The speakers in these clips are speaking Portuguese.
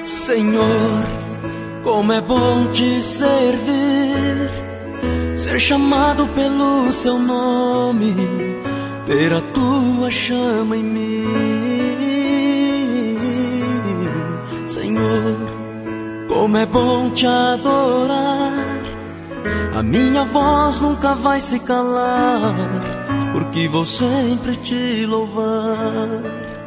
Senhor, como é bom te servir, ser chamado pelo seu nome, ter a tua chama em mim. Senhor, como é bom te adorar, a minha voz nunca vai se calar, porque vou sempre te louvar.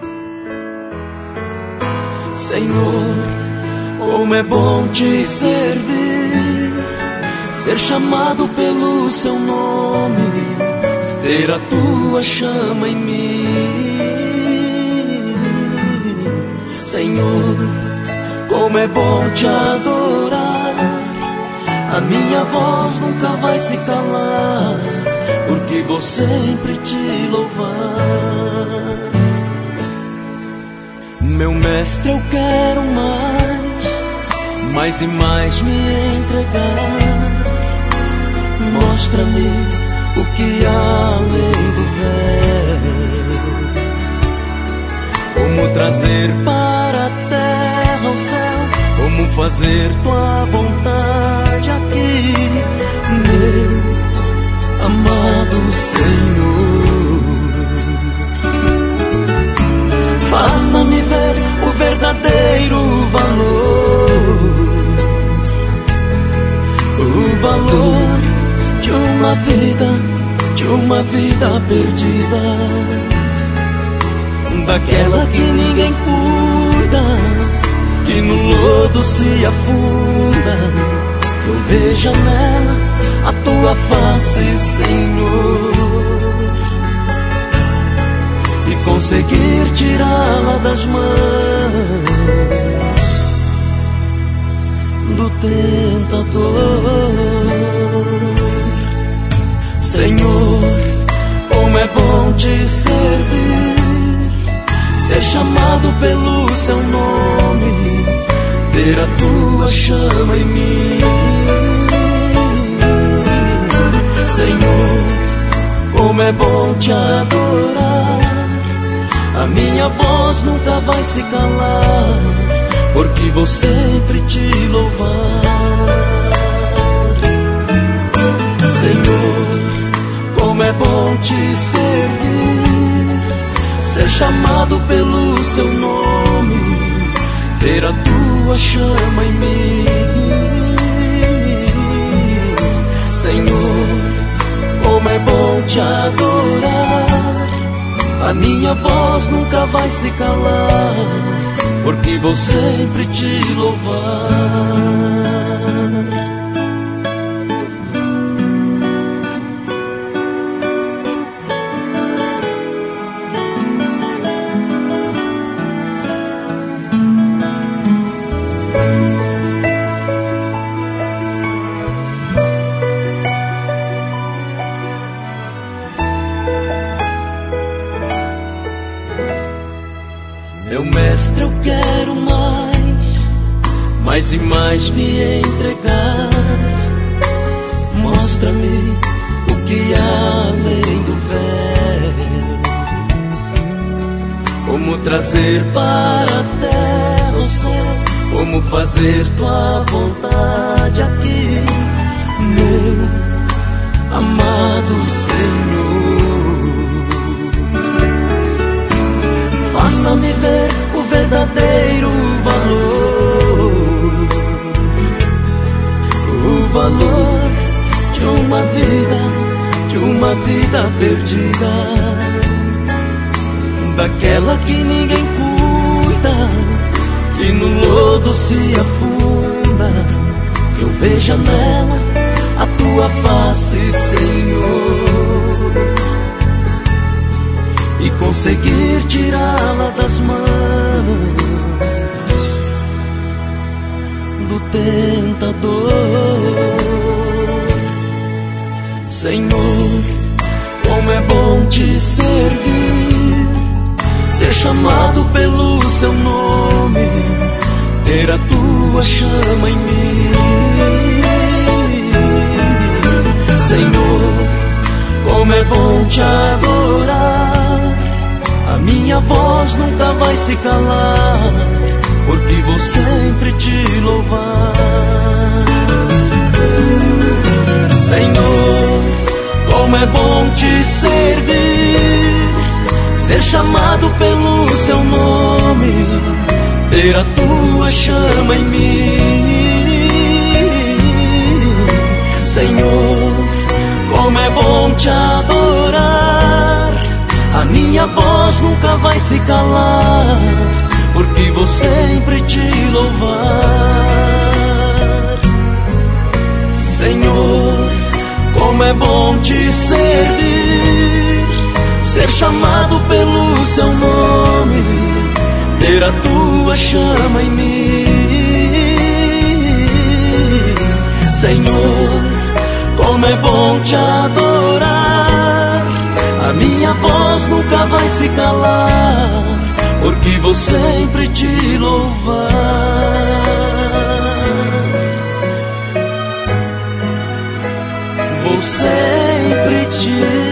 Senhor, como é bom te servir, ser chamado pelo seu nome, ter a tua chama em mim. Senhor, como é bom te adorar, a minha voz nunca vai se calar, porque vou sempre te louvar. Meu mestre, eu quero mais e mais me entregar. Mostra-me o que há além do véu, como trazer para a terra o céu, como fazer tua vontade aqui, meu amado Senhor. Faça-me ver o verdadeiro valor, o valor de uma vida perdida, daquela que ninguém cuida, que no lodo se afunda. Eu veja nela a tua face, Senhor, e conseguir tirá-la das mãos do tentador. Senhor, como é bom te servir, ser chamado pelo seu nome, ter a tua chama em mim. Senhor, como é bom te adorar, a minha voz nunca vai se calar, porque vou sempre te louvar. Senhor, como é bom te servir, ser chamado pelo seu nome, ter a tua chama em mim. Senhor, como é bom te adorar, a minha voz nunca vai se calar, porque vou sempre te louvar. Meu mestre, eu quero mais e mais me entregar. Mostra-me o que há além do véu, como trazer para a terra o céu, como fazer tua vontade aqui, meu amado Senhor. Faça-me ver o verdadeiro valor, o valor de uma vida perdida, daquela que ninguém cuida, que no lodo se afunda. Eu veja nela a tua face, Senhor, e conseguir tirá-la das mãos do tentador. Senhor, como é bom te servir, ser chamado pelo seu nome, ter a tua chama em mim. Senhor, como é bom te adorar, a minha voz nunca vai se calar, porque vou sempre te servir, ser chamado pelo seu nome, ter a tua chama em mim. Senhor, como é bom te adorar, a minha voz nunca vai se calar, porque vou sempre te louvar. Senhor, como é bom te servir, ser chamado pelo seu nome, ter a tua chama em mim. Senhor, como é bom te adorar, a minha voz nunca vai se calar, porque vou sempre te louvar. Vou sempre te